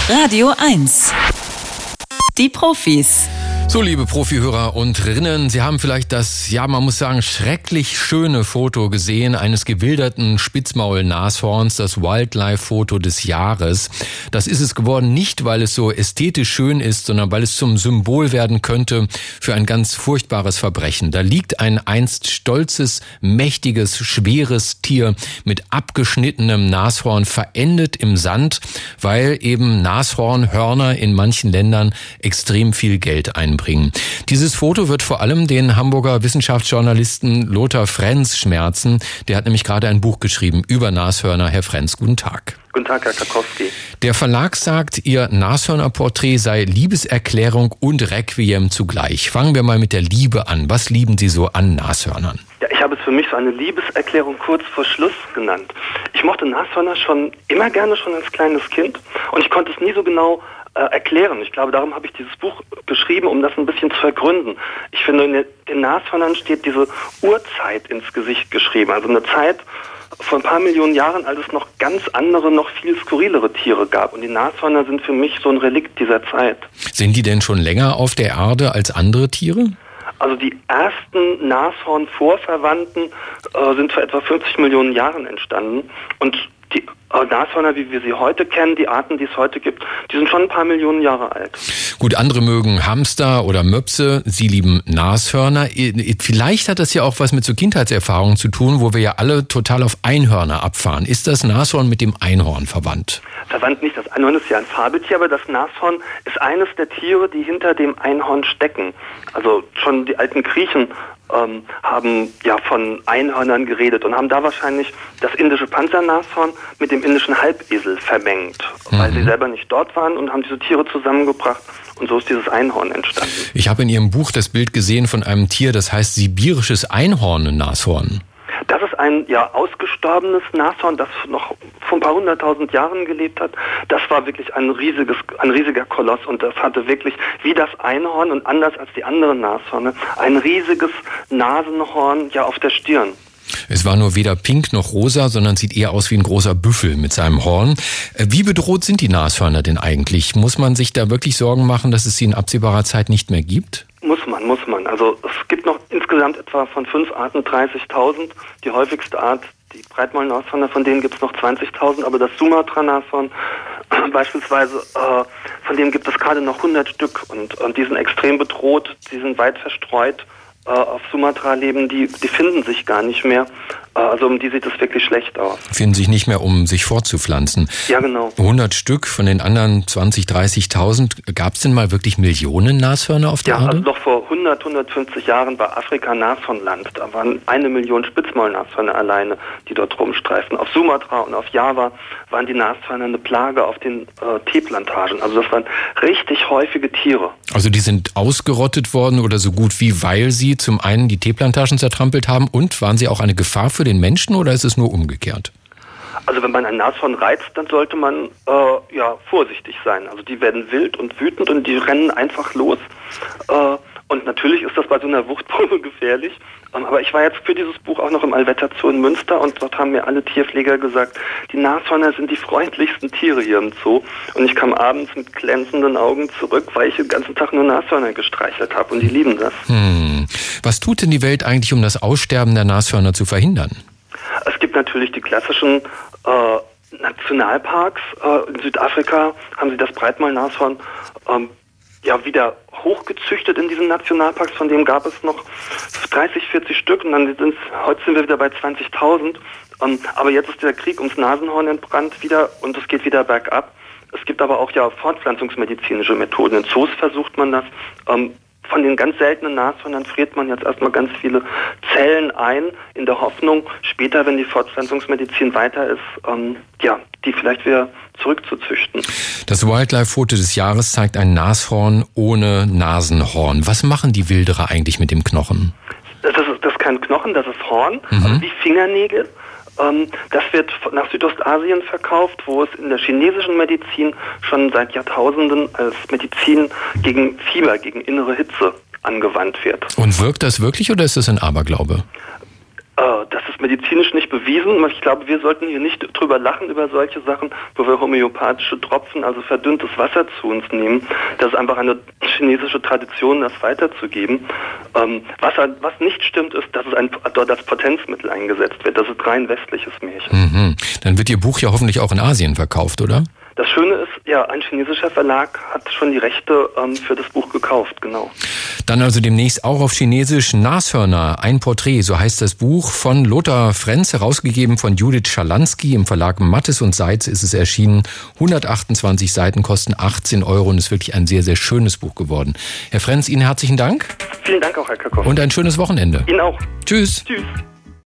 Radio 1. Die Profis. So, liebe Profihörer und Rinnen, Sie haben vielleicht das, man muss sagen, schrecklich schöne Foto gesehen eines gewilderten Spitzmaul-Nashorns, das Wildlife-Foto des Jahres. Das ist es geworden nicht, weil es so ästhetisch schön ist, sondern weil es zum Symbol werden könnte für ein ganz furchtbares Verbrechen. Da liegt ein einst stolzes, mächtiges, schweres Tier mit abgeschnittenem Nashorn verendet im Sand, weil eben Nashornhörner in manchen Ländern extrem viel Geld einbringen. Dieses Foto wird vor allem den Hamburger Wissenschaftsjournalisten Lothar Frenz schmerzen. Der hat nämlich gerade ein Buch geschrieben über Nashörner. Herr Frenz, guten Tag. Guten Tag, Herr Karkowski. Der Verlag sagt, Ihr Nashörnerporträt sei Liebeserklärung und Requiem zugleich. Fangen wir mal mit der Liebe an. Was lieben Sie so an Nashörnern? Ja, ich habe es für mich so eine Liebeserklärung kurz vor Schluss genannt. Ich mochte Nashörner schon immer gerne, schon als kleines Kind. Und ich konnte es nie so genau erklären. Ich glaube, darum habe ich dieses Buch geschrieben, um das ein bisschen zu ergründen. Ich finde, in den Nashörnern steht diese Urzeit ins Gesicht geschrieben. Also eine Zeit vor ein paar Millionen Jahren, als es noch ganz andere, noch viel skurrilere Tiere gab. Und die Nashörner sind für mich so ein Relikt dieser Zeit. Sind die denn schon länger auf der Erde als andere Tiere? Also die ersten Nashorn-Vorverwandten sind vor etwa 50 Millionen Jahren entstanden. Und die Nashörner, wie wir sie heute kennen, die Arten, die es heute gibt, die sind schon ein paar Millionen Jahre alt. Gut, andere mögen Hamster oder Möpse, Sie lieben Nashörner. Vielleicht hat das ja auch was mit so Kindheitserfahrungen zu tun, wo wir ja alle total auf Einhörner abfahren. Ist das Nashorn mit dem Einhorn verwandt? Verwandt nicht, das Einhorn ist ja ein Fabeltier, aber das Nashorn ist eines der Tiere, die hinter dem Einhorn stecken. Also schon die alten Griechen haben ja von Einhörnern geredet und haben da wahrscheinlich das indische Panzernashorn mit dem indischen Halbesel vermengt, weil sie selber nicht dort waren und haben diese Tiere zusammengebracht und so ist dieses Einhorn entstanden. Ich habe in Ihrem Buch das Bild gesehen von einem Tier, das heißt sibirisches Einhorn-Nashorn. Das ist ein ausgestorbenes Nashorn, das noch vor ein paar 100.000 Jahren gelebt hat. Das war wirklich ein riesiger Koloss und das hatte wirklich, wie das Einhorn und anders als die anderen Nashörner, ein riesiges Nasenhorn auf der Stirn. Es war nur weder pink noch rosa, sondern sieht eher aus wie ein großer Büffel mit seinem Horn. Wie bedroht sind die Nashörner denn eigentlich? Muss man sich da wirklich Sorgen machen, dass es sie in absehbarer Zeit nicht mehr gibt? Muss man. Also es gibt noch insgesamt etwa von 5 Arten 30.000. Die häufigste Art, die Breitmaulnashörner, von denen gibt es noch 20.000. Aber das Sumatra-Nashorn beispielsweise, von dem gibt es gerade noch 100 Stück. Und die sind extrem bedroht, die sind weit verstreut. Auf Sumatra leben, die finden sich gar nicht mehr. Also um die sieht es wirklich schlecht aus. Finden sich nicht mehr, um sich fortzupflanzen. Ja, genau. 100 Stück von den anderen 20, 30.000. Gab es denn mal wirklich Millionen Nashörner auf der Erde? Ja, also noch vor 150 Jahren war Afrika Nashornland. Da waren 1 Million Spitzmaulnashörner alleine, die dort rumstreifen. Auf Sumatra und auf Java waren die Nashörner eine Plage auf den Teeplantagen. Also das waren richtig häufige Tiere. Also die sind ausgerottet worden oder so gut wie, weil sie zum einen die Teeplantagen zertrampelt haben und waren sie auch eine Gefahr für den Menschen oder ist es nur umgekehrt? Also wenn man ein Nashorn reizt, dann sollte man vorsichtig sein. Also die werden wild und wütend und die rennen einfach los. Und natürlich ist das bei so einer Wuchtprobe gefährlich. Aber ich war jetzt für dieses Buch auch noch im Allwetter Zoo in Münster und dort haben mir alle Tierpfleger gesagt, die Nashörner sind die freundlichsten Tiere hier im Zoo. Und ich kam abends mit glänzenden Augen zurück, weil ich den ganzen Tag nur Nashörner gestreichelt habe und die lieben das. Was tut denn die Welt eigentlich, um das Aussterben der Nashörner zu verhindern? Es gibt natürlich die klassischen Nationalparks. In Südafrika haben sie das Breitmaulnashorn wieder hochgezüchtet in diesen Nationalparks, von dem gab es noch 30, 40 Stück und heute sind wir wieder bei 20.000. Aber jetzt ist der Krieg ums Nasenhorn entbrannt wieder und es geht wieder bergab. Es gibt aber auch fortpflanzungsmedizinische Methoden. In Zoos versucht man das. Von den ganz seltenen Nashörnern friert man jetzt erstmal ganz viele Zellen ein, in der Hoffnung, später, wenn die Fortpflanzungsmedizin weiter ist, die vielleicht wieder zurückzuzüchten. Das Wildlife-Foto des Jahres zeigt ein Nashorn ohne Nasenhorn. Was machen die Wilderer eigentlich mit dem Knochen? Das ist kein Knochen, das ist Horn, also wie Fingernägel. Das wird nach Südostasien verkauft, wo es in der chinesischen Medizin schon seit Jahrtausenden als Medizin gegen Fieber, gegen innere Hitze angewandt wird. Und wirkt das wirklich oder ist das ein Aberglaube? Das ist medizinisch nicht bewiesen. Ich glaube, wir sollten hier nicht drüber lachen über solche Sachen, wo wir homöopathische Tropfen, also verdünntes Wasser zu uns nehmen. Das ist einfach eine chinesische Tradition, das weiterzugeben. Was nicht stimmt, ist, dass dort als Potenzmittel eingesetzt wird. Das ist rein westliches Märchen. Mhm. Dann wird Ihr Buch ja hoffentlich auch in Asien verkauft, oder? Das Schöne ist, ja, ein chinesischer Verlag hat schon die Rechte für das Buch gekauft, genau. Dann also demnächst auch auf Chinesisch Nashörner, ein Porträt, so heißt das Buch von Lothar Frenz, herausgegeben von Judith Schalansky. Im Verlag Mattes und Seitz ist es erschienen. 128 Seiten, kosten 18 € und ist wirklich ein sehr, sehr schönes Buch geworden. Herr Frenz, Ihnen herzlichen Dank. Vielen Dank auch, Herr Kirchhoff. Und ein schönes Wochenende. Ihnen auch. Tschüss. Tschüss.